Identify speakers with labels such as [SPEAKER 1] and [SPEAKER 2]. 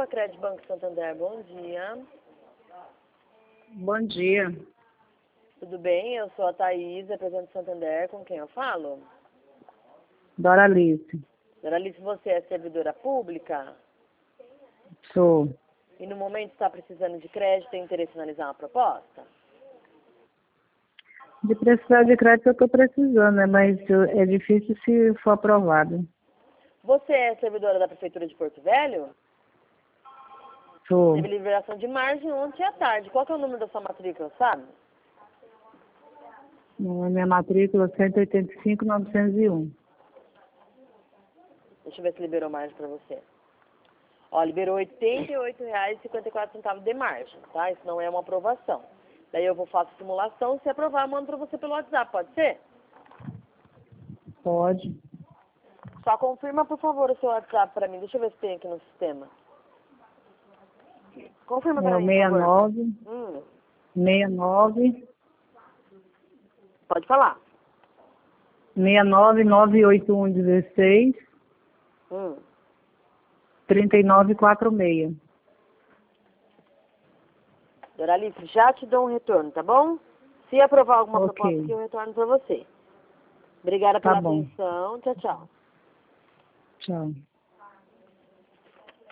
[SPEAKER 1] a Crédito Banco Santander, bom dia.
[SPEAKER 2] Bom dia.
[SPEAKER 1] Tudo bem? Eu sou a Thaís, representante do Santander, com quem eu falo?
[SPEAKER 2] Doralice.
[SPEAKER 1] Doralice, você é servidora pública?
[SPEAKER 2] Sou.
[SPEAKER 1] E no momento está precisando de crédito, tem interesse em analisar uma proposta?
[SPEAKER 2] De precisar de crédito eu estou precisando, né? Mas é difícil se for aprovado.
[SPEAKER 1] Você é servidora da Prefeitura de Porto Velho?
[SPEAKER 2] Sou.
[SPEAKER 1] Teve liberação de margem ontem à tarde. Qual que é o número da sua matrícula, sabe?
[SPEAKER 2] Minha matrícula é 185.901.
[SPEAKER 1] Deixa eu ver se liberou margem para você. Ó, liberou R$ 88,54 de margem, tá? Isso não é uma aprovação. Daí eu vou fazer a simulação, se aprovar, eu mando para você pelo WhatsApp, pode ser?
[SPEAKER 2] Pode.
[SPEAKER 1] Só confirma, por favor, o seu WhatsApp para mim. Deixa eu ver se tem aqui no sistema. Confirma
[SPEAKER 2] É
[SPEAKER 1] para
[SPEAKER 2] o
[SPEAKER 1] mim, por favor.
[SPEAKER 2] 69
[SPEAKER 1] Pode falar.
[SPEAKER 2] 6998116
[SPEAKER 1] Hum.
[SPEAKER 2] 3946.
[SPEAKER 1] Doralice, já te dou um retorno, tá bom? Se aprovar alguma
[SPEAKER 2] Ok.
[SPEAKER 1] proposta aqui, eu retorno para você. Obrigada
[SPEAKER 2] Tá
[SPEAKER 1] pela
[SPEAKER 2] bom.
[SPEAKER 1] atenção. Tchau, tchau.
[SPEAKER 2] Tchau.